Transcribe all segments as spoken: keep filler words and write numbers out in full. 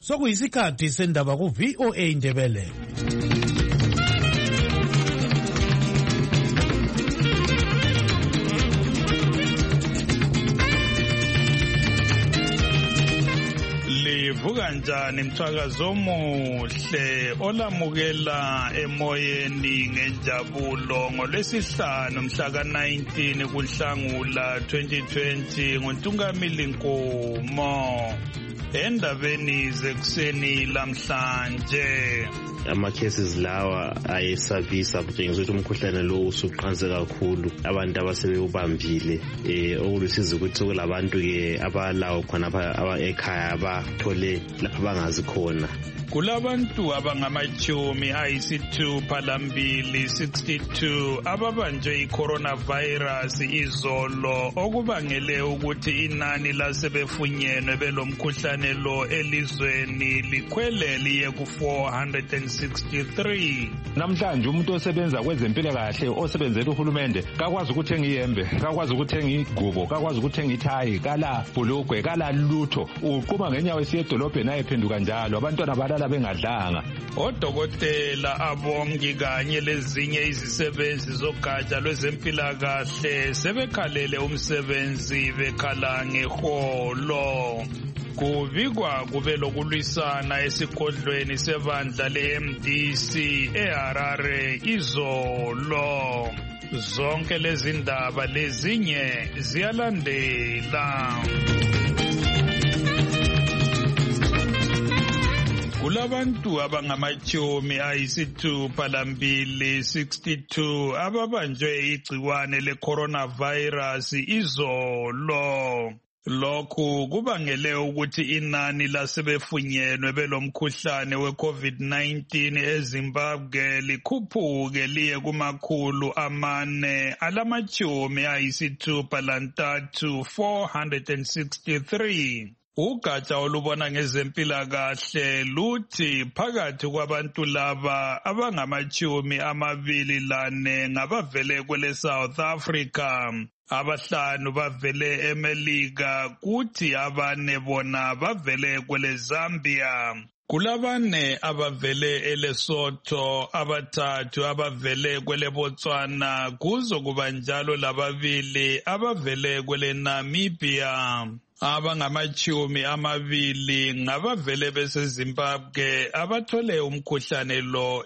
Sokuyisikhathi sendaba ku V O A Indebele. Livuka njani mthwakazo omuhle olamukela emoyeni ngenjabulo ngolwesihlanu mhla ka nineteen kuNhlangula twenty twenty ngoNtungamili Nkomo. Endabeni zekuseni lamhlanje ama cases lawa ayesabisa kutshengisa ukuthi umkhuhlane lo usuqanse kakhulu abantu abasebewubambile eh okulusiza ukuthi kulabantu ke abalawo khona apha ekhaya abathole lapha bangazi khona. Kulabantu abangamachumi ayisithupha lambili sixty-two ababanjwe i-coronavirus izolo okubangele ukuthi inani lasebefunyenwe belomkhuhlane lo elizweni likhwele liye ku four hundred sixty-three. Namhlanje umuntu osebenza kwezempilakahle osebenzela uhulumende kakwazi ukuthenga iyembe, kakwazi ukuthenga igubo, kakwazi ukuthenga ithayi, kala bulugwe, kala lutho. Uqhuma ngenyawo esiye edolobheni ayephenduka njalo abantwana balala bengadlanga. Odokotela, abongi kanye lezinye izisebenzi zogatsha lwezempilakahle sebekhalele umsebenzi bekhala ngeholo. Kubikwa kube lokulwisana esigodlweni sebandla le-M D C eHarare izolo. Zonke lezi ndaba lezinye ziyalandela. Kulabantu abangamachumi ayisithupha lambili sixty-two ababanjwe igciwane le-coronavirus izolo. Lokhu kubangele ukuthi inani lasebefunyenwe belomkhuhlane we-COVID nineteen eZimbabwe likhuphuke liye kumakhulu amane alamachumi ayisithupha lantathu four hundred sixty-three. Ugatsha olubona ngezempilakahle luthi phakathi kwabantu laba abangamachumi amabili lane ngabavele kwele South Africa, abahlanu bavele eMelika, kuthi abane bona bavele kwele Zambia. Kulabane abavele eLesotho, abathathu abavele kwele Botswana, kuzokuba njalo lababili abavele kwele Namibia. Abangamachumi amabili ngabavele beseZimbabwe abathole umkhuhlane lo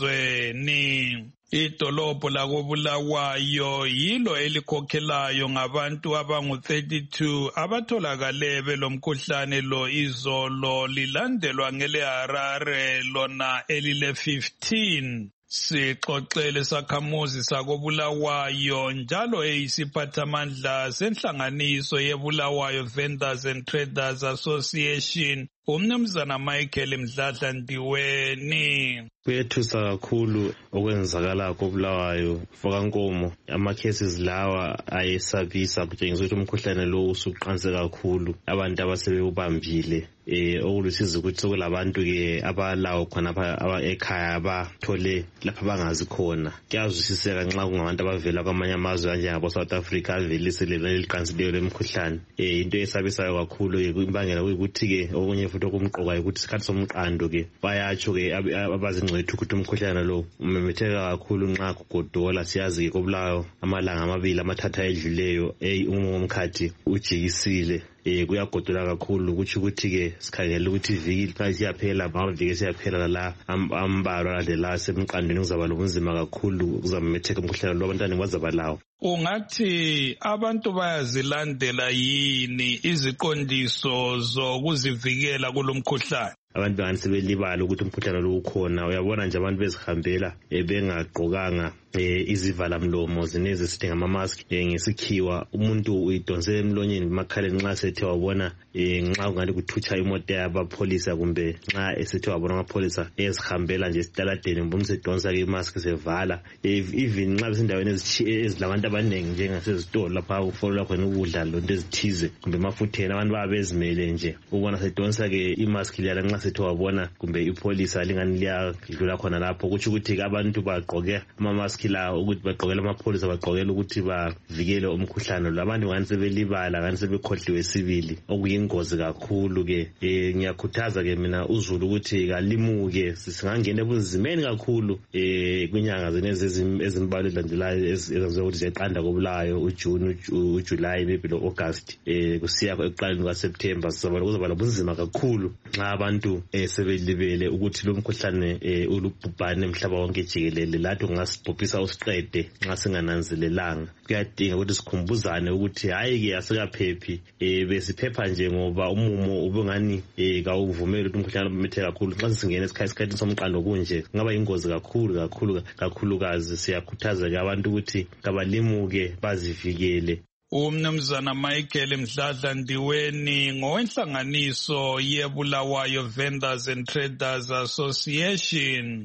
elizweni. Idolobho lakoBulawayo yilo elikhokhelayo ngabantu abangu thirty-two abatholakale belomkhuhlane lo izolo, lilandelwa ngeleHarare lona elile fifteen. Sixoxele sakhamuzi sakoBulawayo njalo eyisiphathamandla senhlanganiso yeBulawayo Vendors and Traders Association, uMnumzana Michael Mdladla Ndiweni. Kuyethusa kakhulu okwenzakala koBulawayo Fokankomo. Ama cases lawa ayesabisa kutshengisa ukuthi umkhuhlane lo usuqanse kakhulu abantu abasebewubambile eh okulusiza ukuthi kulabantu ke abalawo khona apha ekhaya abathole lapha bangazi khona. Kuyazwisiseka nxa kungabantu abavela kwamanye amazwe anjengabo South Africa avelise leli liqansileyo lemkhuhlane. Eh into esabisayo kakhulu imbangela ukuthi ke okunye futhi okumqoka ukuthi isikhathi somqando ke bayatsho ke abazingcwethu ukuthi umkhuhlane lo umemetheka kakhulu nxa kugodola. Siyazi ke koBulawayo amalanga amabili amathatha edluleyo eh umkhathi ujikisile eh kuyagodola kakhulu ukuthi ukuthi ke sikhangela ukuthi iviki kazi yaphela amaviki siyaphela la ambalo la semqandweni kuzaba lobunzima kakhulu kuzamemetheka umkhuhlane lo abantwana bazaba lawo. Ungathi abantu bayazilandela yini iziqondiso zokuzivikela kulomkhuhlane? Abantu bani sebelibala ukuthi umkhuhlane lo ukhona. Uyabona nje abantu bezihambela bengagqokanga izivala mlomo zineze sithi ngama mask ngesikhiwa. Umuntu uyidonse emlonyeni emakhaleni nxa sethe wabona nxa ungathi kuthutsha imoto yabapholisa kumbe nxa esethe wabona amapholisa ezihambela nje esitaladeni umuntu sedonsa ke mask sevala. Even nxa besendaweni ezilabantu abanengi njengasezitolo lapha ufollow khona ukudla lonto ezithize kumbe mafutheni abantu babezimele nje ubona sedonsa ke imask liyala nxa nxa sethi wabona kumbe ipholisa lingani liyadlula khona lapho kutsho ukuthi abantu bagqoke ama-mask lawo ukuthi bagqokela amapholisa bagqokela ukuthi bavikele umkhuhlane lo. Abantu ngani sebelibala ngani sebekhohliwe sibili okuyingozi kakhulu-ke. um ngiyakhuthaza-ke mina uzulu ukuthi kalimuke singangena ebunzimeni kakhulu um kwinyanga zenezi ezimbalwa ezilandelayo ezenziwa ukuthi ziyaqanda kobulayo ujuni ujulayi maybe lo-august um kusiya ekuqaleni kukaSeptember kuzaba lobunzima kakhulu nxa abantu um sebelibele ukuthi lo mkhuhlane um ulubhubhane emhlaba wonke jikelele. Lathi kungasibhubhisa usiqede nxa singananzelelanga. Kuyadinga ukuthi sikhumbuzane ukuthi hayi-ke asikaphephi, um besiphepha nje ngoba umumo ubengani um kawuvumeli ukuthi umkhuhlane umemetheke kakhulu. Nxa sesingena esikhathini somqando kunje kungaba yingozi kakhulu kakhulu kakhulukazi. Siyakhuthaza-ke abantu ukuthi kabalimuke bazivikele. Umnumzana Michael Mdladla Ndiweni ngowenhlanganiso yeBulawayo Vendors and Traders Association.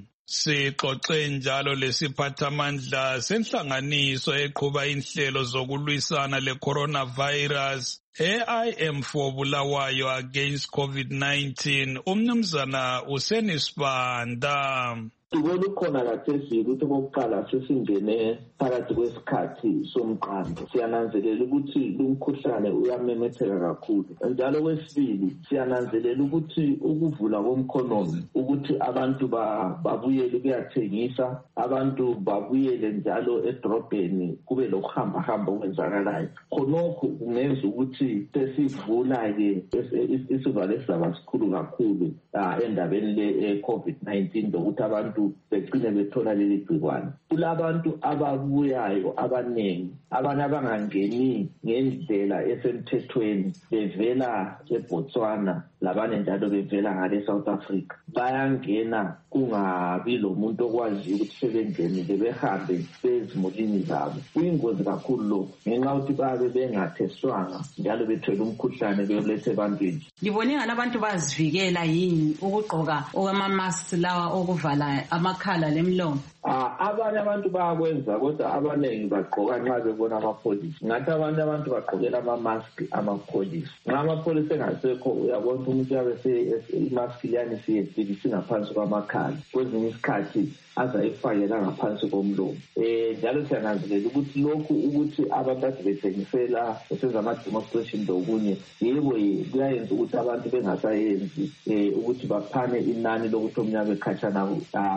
Sixoxe njalo lesiphathamandla senhlanganiso eqhuba inhlelo zokulwisana le-coronavirus e-I M for Bulawayo against COVID nineteen, umnumzana Useni Sibanda. Ibona ukhona kathesi ukuthi kokuqala sesingene phakathi kwesikhathi somqando. Siyananzelela ukuthi lumkhuhlane uyamemetheka kakhulu. Njalo kwesibili siyananzelela ukuthi ukuvula komkhonomi ukuthi abantu babuyele kuyathengisa, abantu babuyele njalo edrobheni kube lokuhamba hamba okwenzakalayo. Khonokho kungenza ukuthi sesivula-ke isivalo esizaba sikhulu kakhulu endabeni le-COVID nineteen lokuthi abantu begcine bethola leli gcikwane. Kulabantu ababuyayo abaningi, abanye abangangeni ngendlela esemthethweni bevela eBotswana labanye njalo bevela ngale South Africa. Bayangena kungabi lo muntu okwaziyo ukuthi sebengenile behambe bezimulini zabo. Kuyingozi kakhulu lo ngenxa yokuthi babe bengatheswanga njalo bethwele umkhuhlane beyolethe ebantwini. Ngibone ngani abantu bazivikela yini ukugqoka okwama-mask lawa okuvala amakhala lemlomo? Ah, abanye abantu bayakwenza kodwa abaningi bagqoka nxa bebona amapholisi. Ngathi abanye abantu bagqokela ama-mask amapholisi. Nxa amapholisi engasekho uyabona umuntu yabe i-mask liyani siyefika singaphansi kwamakhala. Kwezinye isikhathi azayifakela ngaphansi komlomo. Eh njalo siyananzelela ukuthi lokhu ukuthi abantu ade bethengisela besenza ama-demonstration lokunye yebo kuyayenza ukuthi abantu bengasayenzi eh ukuthi baphane inani lokuthi omnyama ekhatshana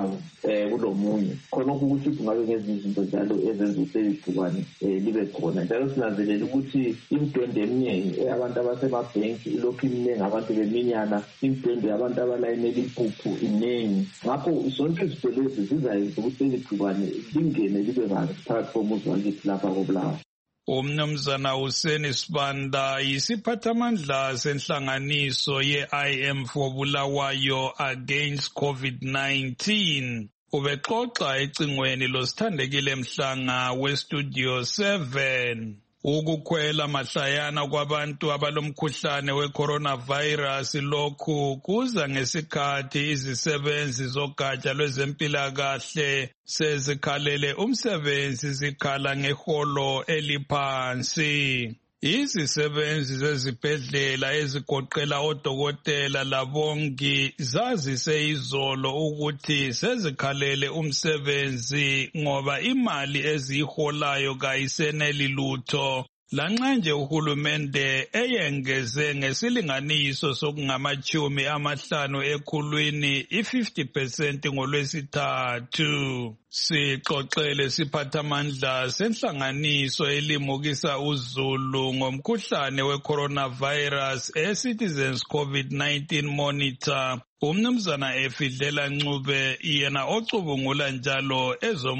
eh kulomunye. Khonokho ukuthi kungabe ngezinye izinto njalo ezenza ukuthi igcikwane libe khona. Njalo sinanzelela ukuthi imidwende eminingi abantu abasemabhenki ilokhu iminingi, abantu beminyana, imidwende yabantu abalayinela impuphu iningi. Ngakho zonke izinto lezi zizayenza ukuthi igcikwane lingene libe banzi phakathi komuzi wakithi lapha koBulawayo. Umnumzana Useni Sibanda yisiphathamandla senhlanganiso ye-I M for Bulawayo against COVID nineteen. Ubexoxa ecingweni losithandekile Mhlanga weStudio seven. Ukukhwela mahlayana kwabantu abalomkhuhlane we-coronavirus lokhu kuza ngesikhathi izisebenzi zogatsha lwezempilakahle sezikhalele umsebenzi zikhala ngeholo eliphansi. Izisebenzi zezibhedlela ezigoqela odokotela labongi zazise izolo ukuthi sezikhalele umsebenzi ngoba imali eziyiholayo kayiseneli lutho. Lanxa nje uhulumende eyengeze ngesilinganiso sokungamachumi amahlanu ekhulwini i-fifty percent ngolwesithathu. Sixoxele siphathamandla senhlanganiso elimukisa uzulu ngomkhuhlane we-coronavirus e-Citizens COVID nineteen Monitor. Umnumzana Efidlela Ncube yena ocubungula njalo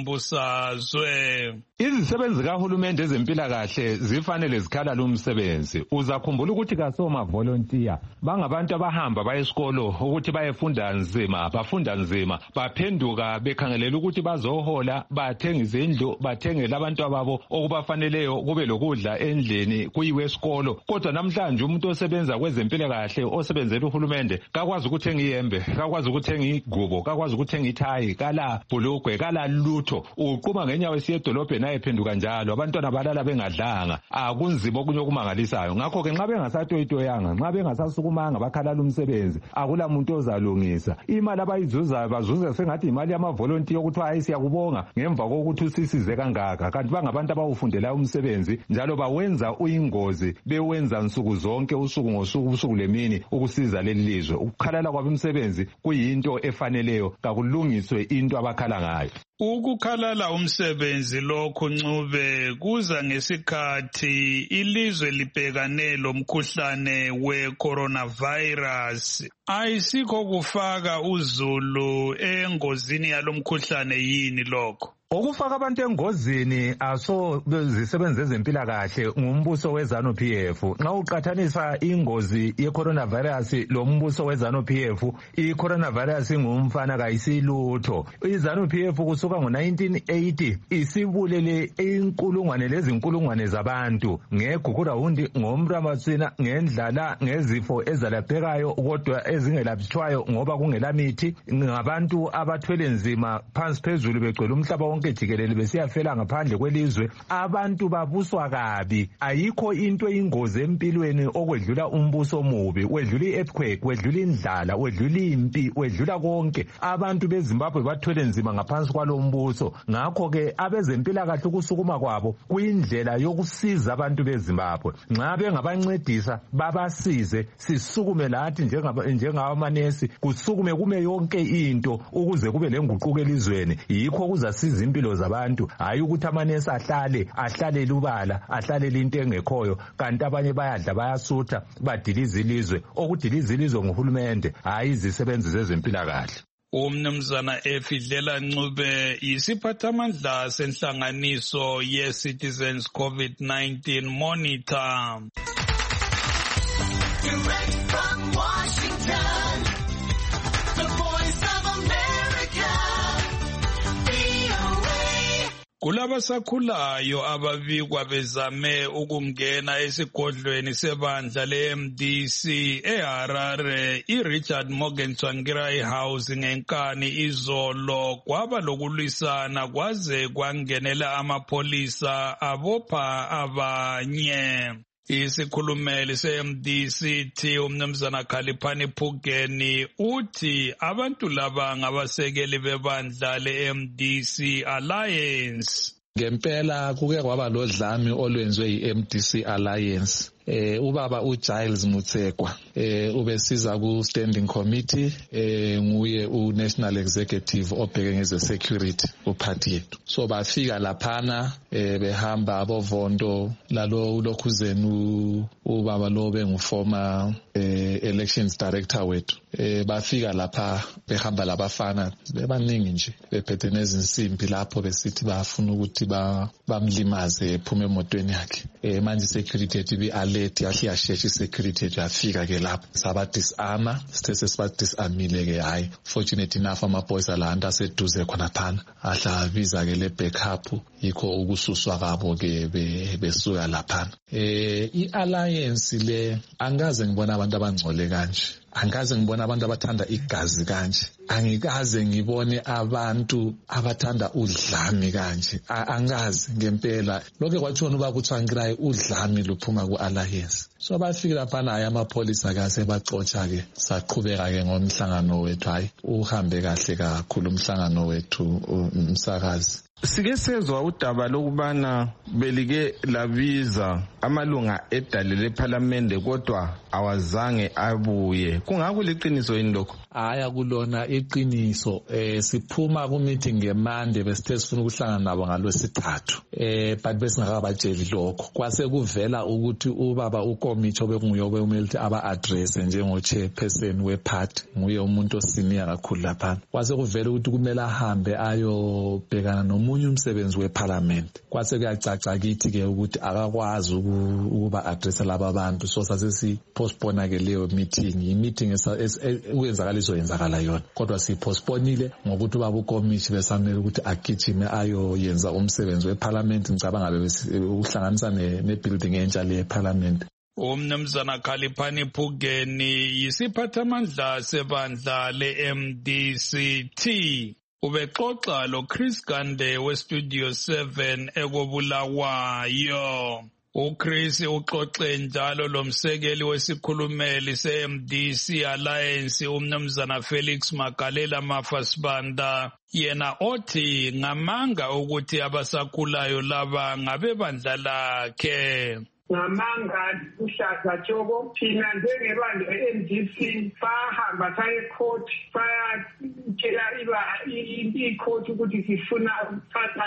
ezombusazwe. Izisebenzi kahulumende ezempilakahle zifanele zikhala lumsebenzi. Uzakhumbula ukuthi kasoma volunteer bangabantu abahamba bayesikolo ukuthi bayefunda nzima, bafunda nzima, baphenduka bekhangelela ukuthi bazo bazohola bathengise indlu bathengele abantu ababo okubafaneleyo kube lokudla endlini kuyiwe esikolo. Kodwa namhlanje umuntu osebenza kwezempilakahle osebenzela uhulumende kakwazi ukuthenga iyembe, kakwazi ukuthenga igubo, kakwazi ukuthenga ithayi, kala bhulugwe, kala lutho. Uquma ngenyawo esiye edolobheni ayephenduka njalo, abantwana balala bengadlanga. Akunzima okunye okumangalisayo. Ngakho ke nxa bengasatoyitoyanga, nxa bengasasukumanga bakhalala umsebenzi, akula muntu ozalungisa. Imali abayizuzayo bazuza sengathi imali yamavolontiya ukuthi hayi siyakubonga ngemva kokuthi usisize kangaka. Kanti bangabantu abawufundela umsebenzi njalo bawenza uyingozi, bewenza nsuku zonke usuku ngosuku usuku lemini ukusiza leli lizwe. Ukukhalala kwabo umsebenzi kuyinto efaneleyo, kakulungiswe into abakhala ngayo. Ukukhalala umsebenzi lokhu Ncube kuza ngesikhathi ilizwe libhekane lomkhuhlane we-coronavirus. Ayisikho kufaka uzulu engozini yalomkhuhlane yini lokho? Okufaka abantu engozini aso zisebenze ezempilakahle ngumbuso weZanu P F. Nxa uqathanisa ingozi ye-coronavirus lo mbuso weZanu P F, i-coronavirus ngumfana kayisilutho. iZanu P F kusuka ngo nineteen eighty isibulele inkulungwane lezinkulungwane zabantu ngegugurawundi, ngomramatsina, ngendlala, ngezifo ezalaphekayo kodwa ezingelaphiwayo ngoba kungela mithi, ngabantu abathwele nzima phansi phezulu begcwele umhlaba wonke jikelele besiyafela ngaphandle kwelizwe. Abantu babuswa kabi. Ayikho into eyingozi empilweni okwedlula umbuso omubi, wedlula i-earthquake, wedlula indlala, wedlula impi, wedlula konke. Abantu beZimbabwe bathwele nzima ngaphansi kwalo mbuso. Ngakho ke abezempilakahle ukusukuma kwabo kuyindlela yokusiza abantu beZimbabwe. Nxa bengabancedisa babasize, sisukume lathi njengabamanesi, kusukume kume yonke into ukuze kube lenguquko elizweni. Yikho kuzasiza impilo zabantu, hayi ukuthi amanesi ahlale ahlale lubala, ahlale into engekhoyo, kanti abanye bayadla bayasutha badiliza ilizwe. Okudiliza ilizwe nguhulumende, hayi izisebenzi zezempilakahle. Umnumzana Efidlela Ncube yisiphathamandla senhlanganiso ye-Citizens COVID nineteen Monitor. Direct from Washington, the Voice of America, V O A. Kulabasakhulayo ababikwa bezame ukungena esigodlweni sebandla le-M D C eHarare, i-Richard Morgan Tsvangirai House ngenkani izolo, kwaba lokulwisana kwaze kwangenela amapholisa abopha abanye. Isikhulumeli se-M D C T umnumzana Khaliphani Phugeni uthi abantu laba ngabasekeli bebandla le-M D C Alliance. Ngempela kuke kwaba lodlame olwenziwe yi-M D C Alliance. Eh ubaba uGiles Mutsekwa eh ubesiza ku standing committee, eh nguye u national executive obheke ngeze security uparty yethu. So bafika laphana eh behamba abovondo lalo ulokhuzeni ubaba lo benguformer eh elections director wethu. Eh bafika lapha behamba labafana bebaningi nje bephethe nezinsimbi lapho besithi bafuna ukuthi ba bamlimaze ephume emotweni yakhe. Eh manje security yethu bi alert yahle yashesha security yethu yafika ke lapho saba disarma sithe siba disarmile ke. Hayi fortunate enough amaphoyisa la anta seduze khona phana ahla abiza ke le backup yikho ukususwa kabo ke besuka laphana. Eh i-alliance le angaze ngibona abantu abangcole kanje, angaze ngibona abantu abathanda igazi kanje, angikaze ngibone abantu abathanda udlame kanje, angazi ngempela. Lokho kwathiwa uba kuTsvangirai udlame luphuma ku-alliance. So bafika laphana hayi amapholisa kase baxotsha ke, saqhubeka ke ngomhlangano wethu. Hayi uhambe kahle kakhulu umhlangano wethu umsakazi. Sike sezwa udaba lokubana belike labiza amalunga edale leParliament kodwa awazange abuye. Kungakho liqiniso yini lokho? Haya kulona iqiniso. Eh siphuma ku meeting ngeMonday besithe sifuna ukuhlangana nabo ngalwesithathu. Eh but besingakabatsheli lokho. Kwase kuvela ukuthi ubaba uKomicho bekunguye obemele ukuthi aba address njengo chairperson weparty, nguye umuntu osenior kakhulu lapha. Kwase kuvela ukuthi kumele ahambe ayobhekana no ngomunye umsebenzi weparlament. Kwase kuyacaca kithi ke ukuthi akakwazi ukuba address laba bantu, so sase si postpone ke leyo meeting. I meeting ukwenzakala izoyenzakala yona, kodwa si postponeile ngokuthi ubaba ukomishi besamele ukuthi agijime ayo yenza umsebenzi weparlament. Ngicabanga ngabe uhlanganisa ne building entsha le parliament. Umnumzana Khaliphani Phugeni yisiphathamandla sebandla le-M D C T. Ubexoxa lo Chris Gande we-Studio seven ekobulawayo. UChris uxoxe njalo lo msekeli wesikhulumeli se-M D C Alliance umnumzana Felix Magalela Mafasibanda, yena othi ngamanga ukuthi abasakhulayo laba ngabe bandla lakhe. Ngamanga uhlaza Jobo thina njengebandla le-M D C sahamba saye court sayatshela i-court ukuthi sifuna ukuthatha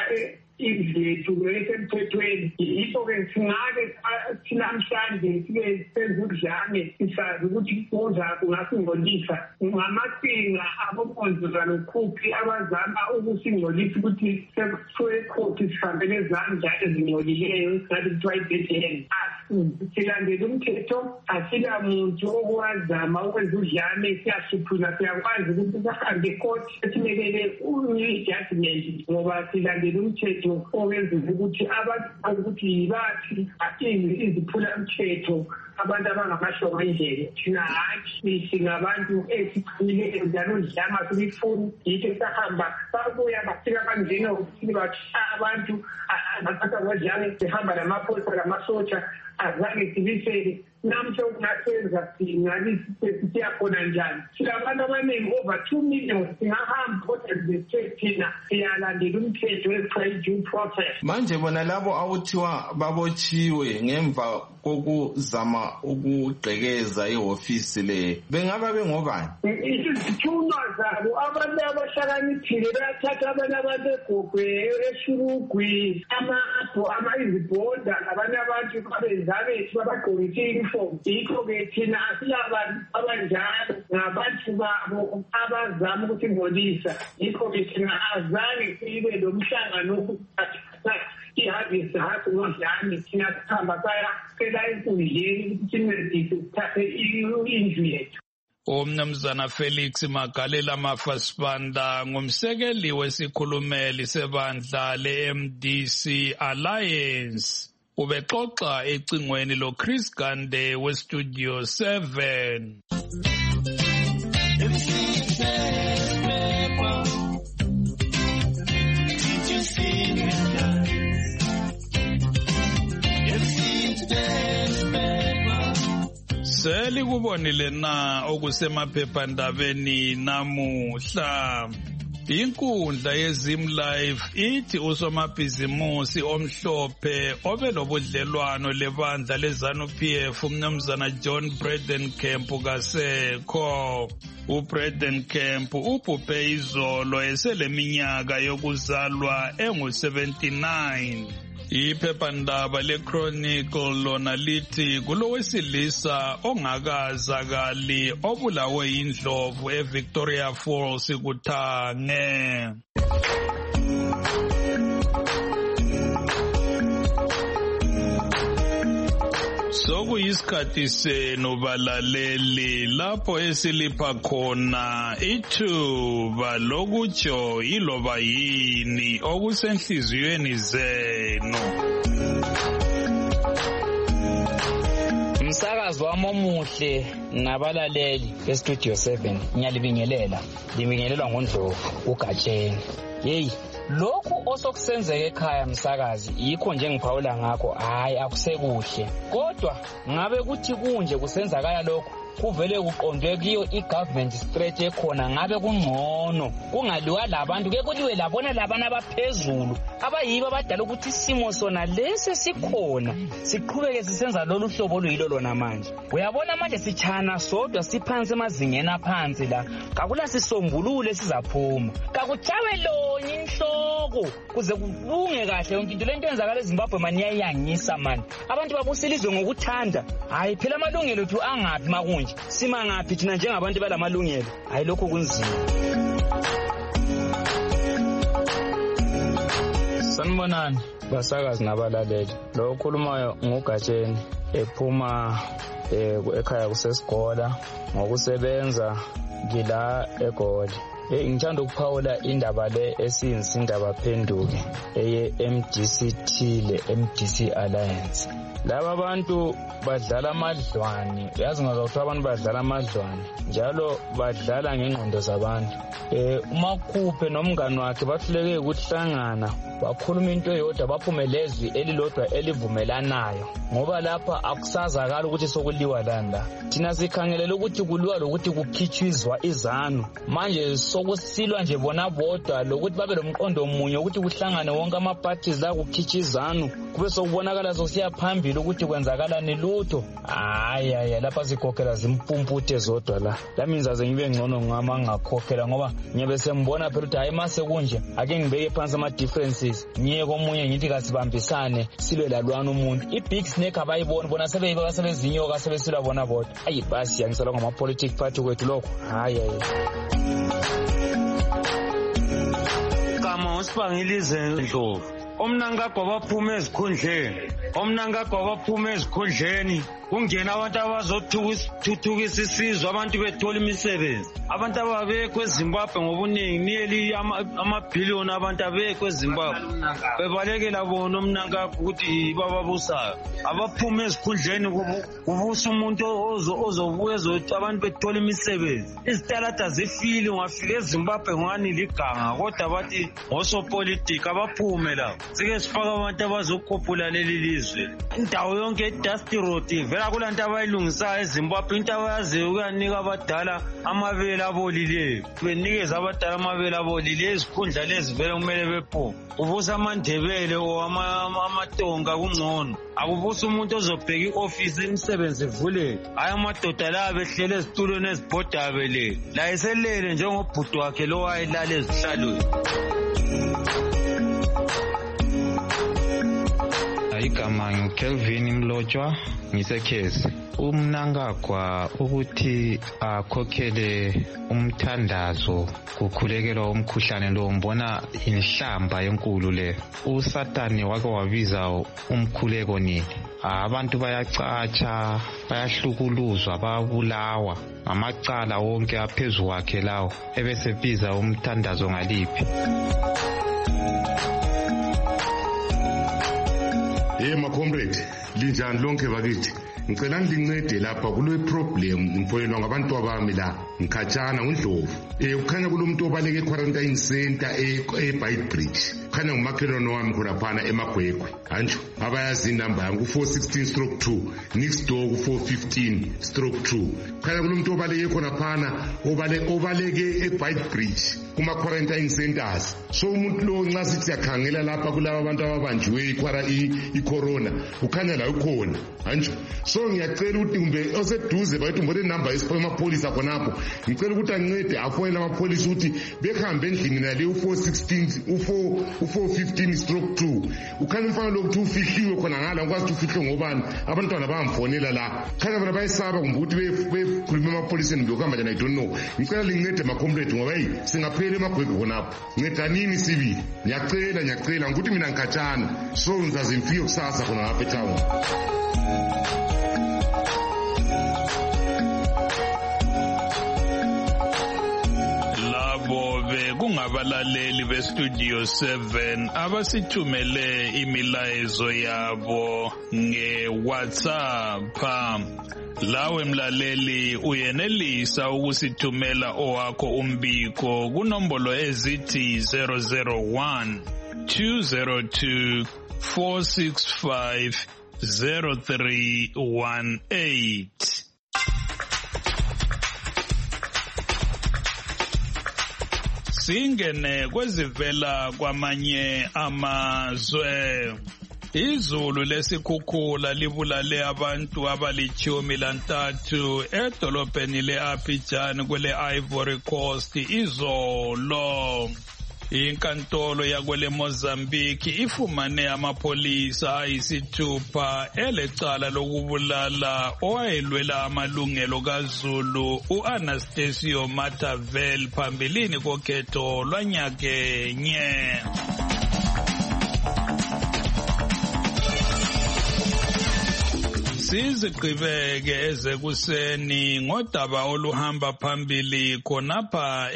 izethu esemthethweni. Yikho-ke singake namhlanje sike senze udlame sisazi ukuthi kuza kungasingcolisa ngamaqhinga abomonzana nokhuphi abazama ukusingcolisa ukuthi sekuthiwe court sihambele ezandla ezingcolileyo ngathi kuthiwa i-Bethlehem. Silandela umthetho, asila muntu okwazama ukwenza udlame, siyahluphuna, siyakwazi ukuthi sahambe ecourt esimekele i-judgment ngoba silandela umthetho owenza ukuthi abantu ukuthi yibathi iziphula umthetho abantu abangamahlobo endlele. Thina hathi singabantu esiqinileyo njalo udlama silifuni, yitho sahamba babuya bafika bangena ukuthi bathi abantu abathatha kodlame behamba namaphoyisa lamasotsha azange sibisele. Namhla kungasenza singalisi siyakhona njani. Silabantu abaningi over two million singahamba kodwa thina siyalandela umthetho we-due process. Manje bona labo awuthiwa babotshiwe ngemva kokuzama ukugqekeza ihofisi le bengaba bengobani? Izithunywa zabo abantu abahlakaniphile bayathatha abantu abantu egogwe eshurugwi amapho izibhoda abanye abantu babenzabethu babagqokise uniform. Yikho-ke thina asilabantu abanjalo ngabantu babo abazama ukungcolisa. Yikho-ke thina azange sibe lo mhlangano iharvest hathi ngodlame thina sihamba sayacela enkundleni ukuthi sincedise sithathe indlu yethu. Umnumzana Felix Magalela Mafasibanda ngumsekeli wesikhulumeli sebandla le-M D C Alliance. Ubexoxa ecingweni lo Chris Gande we-Studio seven. Seli kubonile na okusemaphephandabeni namuhla. Inkundla yeZim Live ithi usomabhizimusi omhlophe obelobudlelwano lebandla leZANU P F umnumzana John Bredenkamp kasekho. uBredenkamp ubhubhe izolo eseleminyaka yokuzalwa engu seventy-nine. Iphephandaba leChronicle lona lithi kulowesilisa ongakazakali obulawe indlovu eVictoria Falls kuThange. Sokuyisikhathi senu balaleli lapho esilipha khona ithuba lokutsho iloba yini okusenhliziyweni zenu. Umsakazo wami omuhle nabalaleli eStudio seven ngiyalibingelela, libingelelwa ngoNdlovu uGatsheni. Hey, lokhu osokusenzeka ekhaya msakazi yikho nje ngiphawula ngakho, hayi akusekuhle. Kodwa ngabe kuthi kunje kusenzakala lokho kuvele kuqondwe kiyo i-government straight ekhona ngabe kungcono kungaliwa labantu ke kuliwe labona labana abaphezulu abayibo abadala ukuthi isimo sona lesi sikhona siqhubeke sisenza lolu hlobo oluyilo lona manje. Uyabona manje sichana sodwa siphansi emazingeni aphansi la, kakula sisombulule sizaphuma, kakujawe lonye inhloko kuze kulunge kahle yonke into. Lento yenzakala eZimbabwe mani yayangisa mani, abantu babusilizwe ngokuthanda. Hayi phela amalungelo ethu angaphi makunje, sima ngaphi thina njengabantu balamalungelo? Hayi lokho kunzima. Sanibonani basakazi nabalaleli. Lo okhulumayo nguGatsheni ephuma ekhaya kusesigola ngokusebenza ngila eGoli. Ngithanda ukuphawula indaba le esinzi indaba phenduke eye M D C T le M D C Alliance. Laba bantu badlala amadlwane, yazi ngaza ukuthi abantu badlala amadlwane njalo badlala ngengqondo zabantu. Eh uMakhuphe nomngani wakhe bahluleke ukuhlangana bakhuluma into eyodwa baphumelezwi elilodwa elivumelanayo ngoba lapha akusazakala ukuthi sokuliwa lani la. Thina sikhangelela ukuthi kuliwa lokuthi kukhitshizwa izanu. Manje sokusilwa nje bona bodwa lokuthi babe lomqondo omunye ukuthi kuhlangane wonke ama parties la kukhitshizanu kube sokubonakala sokusiya phambili ukuthi kwenzakalani lutho. Hayi hayi lapha sikhokhela zimpumputhe zodwa la. Lami ngizaze ngibe ngcono ngama ngakhokhela ngoba ngibe sembona phela ukuthi hayi mase kunje ake ngibeke phansi ama differences ngiye komunye ngithi kasibambisane silwe lalwana umuntu. I big snake abayibona bona sebeyibeka sebezinyoka sebesilwa bona bodwa. Ayi basi yangisala ngama political party kwethu lokho. Hayi hayi. Kama usibangilize Ndlovu. Omnangagwa baphuma ezikhundleni. Omnangagwa baphuma ezikhundleni. Kungena abantu abazothuthukisa isizwe abantu bethola imisebenzi. Abantu ababekho eZimbabwe ngobuningi nearly amabhiliyoni abantu abekho eZimbabwe. Bebalekela bona omnangagwa ukuthi bababusayo. Abaphuma ezikhundleni kubusa umuntu ozobuya ezothi abantu bethola imisebenzi. Izitalada zifile ungafika eZimbabwe ngani liganga kodwa bathi ngosopolitiki abaphume la. Sike sifaka abantu abazokhophula leli lizwe. Indawo yonke eDusty Road vela kulanto abayilungisayo eZimbabwe into abayaziyo ukuyanika abadala amabele abolileyo. Benikeza abadala amabele abolileyo izikhundla lezi vele kumele bephume. Ubusa amandebele o amatonga kungcono. Akubusa umuntu ozobheka ioffice imisebenzi ivuleke. Hayi amadoda la behlele ezitulweni ezibhodabe le. La eselele njengobhuti wakhe lo wayelala ezihlalweni. Igama ngiKelvin Mlotshwa ngisekhezi. Umnangagwa ukuthi akhokhele umthandazo kukhulekelwa umkhuhlane lo mbona inhlamba enkulu le. USatani wake wabiza umkhuleko nini. Abantu bayacatsha, bayahlukuluzwa, bayabulawa amacala wonke aphezulu kwakhe lawo ebesebiza umthandazo ngaliphi. Hey ma comrade, linjani lonke bakithi? Ngicela ngincede lapha kule problem ngifonelwa ngabantu abami la ngikhatshana uNdlovu. Eh ukhanya kulomuntu obaleke quarantine center e Beitbridge. Khanya ngumakhelwane wami khona phana eMagwegwe. Hanjo abayazi inamba yangu four sixteen stroke two next door ku four fifteen stroke two. Khanya kulomuntu obaleke khona phana obale obaleke e Beitbridge kuma quarantine centers. So umuntu lo nxa sithi yakhangela lapha kulabo abantu ababanjiwe ikwara i corona ukhanya la ukhona. Hanjo so ngiyacela ukuthi kumbe oseduze bayithi mbone number yesiphoma amapolisa khonapho. Ngicela ukuthi ancede afonele amapolisa ukuthi behambe endlini nale u four sixteen u four u four fifteen stroke two. Ukhanya umfana lokuthi ufihliwe khona ngala ngikwazi ukuthi ufihle ngobani abantwana bayamfonela la. Khanya bona bayisaba kumbe ukuthi bekhuluma amapoliseni ngokuhamba njani I don't know. Ngicela lincede ma comrade ngoba hey singaphela emagwegwe khonapho. Ncedanini sibili. Ngiyacela ngiyacela ukuthi mina ngikhatshana so ngizaze ngifike kusasa khona lapha eTown. kungabalaleli bestudio seven abasithumele imilayezo yabo nge-WhatsApp. Lawe mlaleli uyenelisa ukusithumela owakho umbiko kunombolo ezithi zero zero one two zero two four six five zero three one eight. Singene kwezivela kwamanye amazwe. Izulu lesikhukhula libulale abantu abalichumi lantathu edolobheni le-Abidjan kwele Ivory Coast izolo. Inkantolo yakwele Mozambique ifumane amapolisa ayisithupha elecala lokubulala owayelwela amalungelo kaZulu uAnastasio Matavel phambilini kokhetho lwanyakenye. Sizigqibeke ezekuseni ngodaba oluhamba phambili khonapha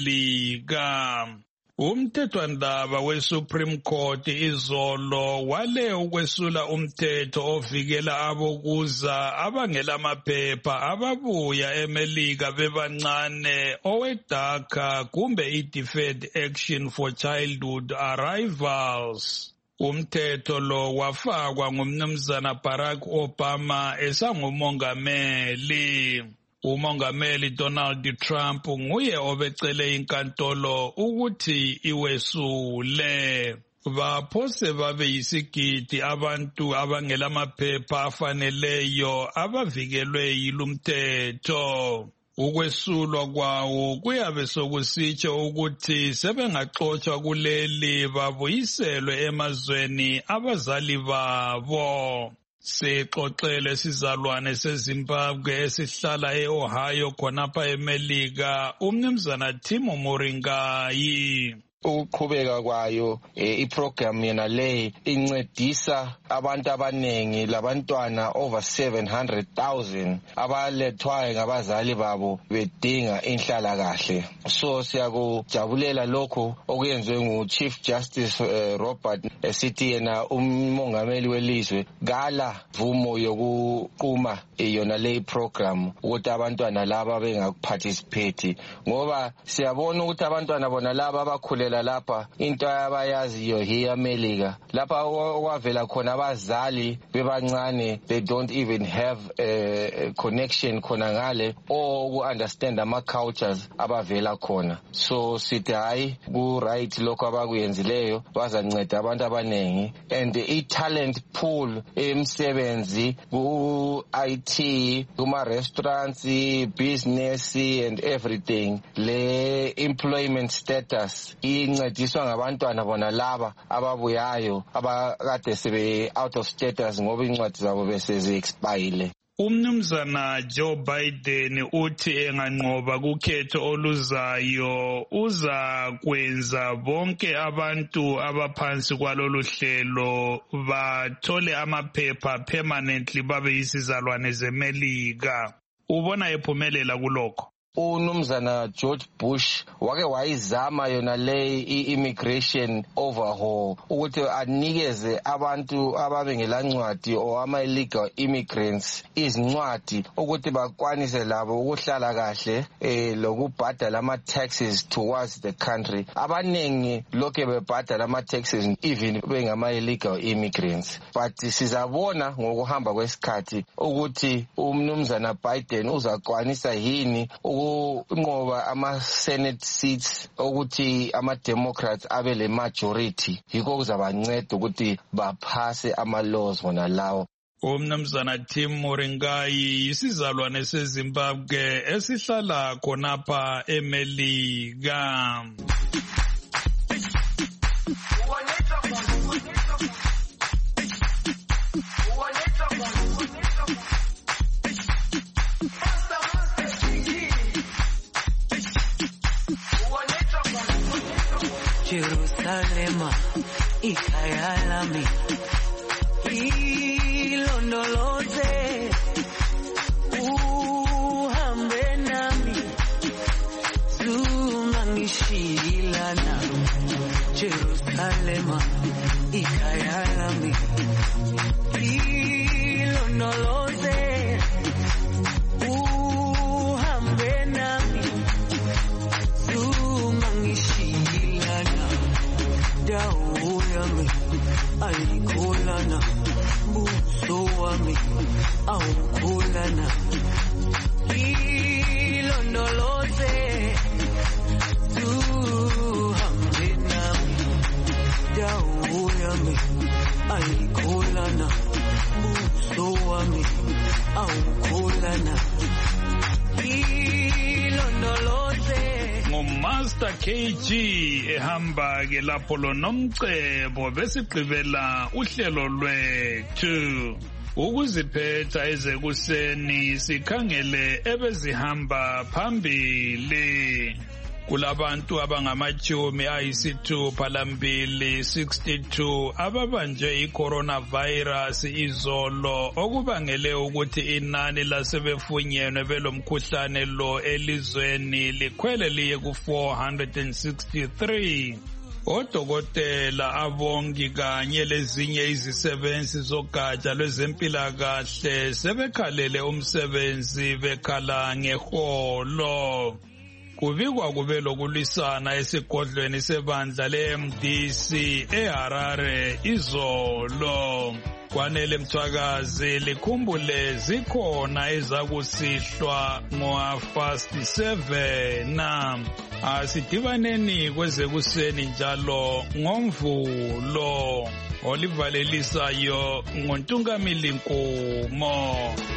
eMelika. Umthethwandaba we-Supreme Court izolo wale ukwesula umthetho ovikela abokuza abangelamaphepha ababuya eMelika bebancane oweDACA kumbe i-Deferred Action for Childhood Arrivals. Umthetho lo wafakwa ngumnumzana Barack Obama esangumongameli. Umongameli Donald Trump nguye obecele inkantolo ukuthi iwesule. Baphose babe yisigidi abantu abangelamaphepha afaneleyo abavikelwe yilumthetho. Ukwesulwa kwawo kuyabe sokusitsho ukuthi sebengaxotshwa kuleli babuyiselwe emazweni abazali babo. Sixoxele sizalwane seZimbabwe esihlala e-Ohio khonapha eMelika umnumzana Timo Moringai. Ukuqhubeka kwayo iprogram yena le incedisa abantu abanengi labantwana over seven hundred thousand abalethwayo ngabazali babo bedinga inhlalakahle. So siyakujabulela lokho okuyenziwe ngu-Chief Justice uh, Robert esithi yena umongameli welizwe gala vumo yokuquma yona le program ukuthi abantwana laba bengakuparticipate ngoba siyabona ukuthi abantwana bona laba abakhulela lapha into abayaziyo hiya Melika lapha okwavela khona abazali bebancane they don't even have a connection khona ngale or ku understand ama cultures abavela khona. So sithi hayi ku right lokho abakuyenzileyo bazanceda abantu abanengi and i talent pool emsebenzi ku I T kuma restaurants business and everything le employment status incediswa ngabantwana bona laba ababuyayo abakade sebe out of status ngoba incwadi zabo bese expire. Umnumzana Joe Biden uthi enganqoba kukhetho oluzayo uza kwenza bonke abantu abaphansi kwalolu hlelo bathole amaphepha permanently babe yisizalwane zeMelika. Ubona ephumelela kulokho? Unumzana George Bush wake wayizama yona le immigration overhaul ukuthi anikeze abantu ababengelancwadi o ama illegal immigrants izincwadi ukuthi bakwanise labo ukuhlala kahle eh lokubhadala ama taxes towards the country. Abanengi lokho bebhadala ama taxes even bengama illegal immigrants, but sizabona ngokuhamba kwesikhathi ukuthi umnumzana Biden uzakwanisa yini ngoba ama Senate seats ukuthi ama Democrats abe le majority yiko kuzabanceda ukuthi baphase ama laws wona lawo. Umnumzana Tim Moringai isizalwane seZimbabwe esihlala khonapha eMelika. Jerusalema ikhaya lami ilondoloze uhambe nami zungangishilana. Jerusalema ikhaya lami ilondoloze uhambe nami zungangishilana. Dawo yami ayikholana buso wami awukholana ilondoloze uhambe nami. Dawo yami ayikholana buso wami awukholana ilondoloze. Master K G ehamba ke lapho lo nomcebo besigqibela uhlelo lwethu. Ukuziphetha ezekuseni sikhangele ebezihamba phambili. Kulabantu abangamachumi ayisithupha lambili sixty-two ababanjwe i-coronavirus izolo okubangele ukuthi inani lasebefunyenwe belomkhuhlane lo elizweni likhwele liye ku four hundred sixty-three. Odokotela, abongi kanye lezinye izisebenzi zogatsha lwezempilakahle sebekhalele umsebenzi bekhala ngeholo. Kubikwa kube lokulisana esigodlweni sebandla le-M D C eHarare izolo. Kwanele Mthwakazi likhumbule zikhona ezakusihlwa ngo-fast seven. Asidibaneni kwezekuseni njalo ngoMvulo. Olivalelisayo nguNtungamili Nkomo.